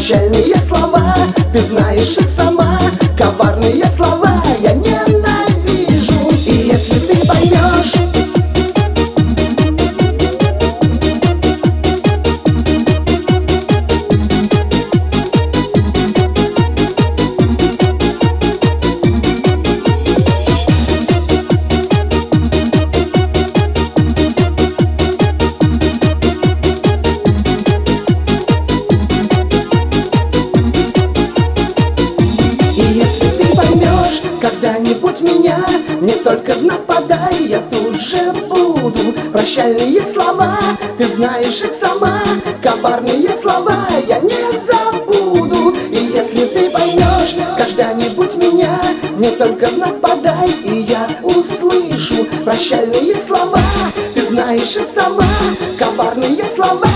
прощальные слова, ты знаешь их сама. Коварные слова я ненавижу. И если ты поймешь, когда-нибудь меня, мне только знак подай, я тут же буду. Прощальные слова, ты знаешь их сама. Коварные слова я не забуду. И если ты поймешь когда-нибудь меня, мне только знак подай, и я услышу прощальные слова, ты знаешь их сама. Коварные слова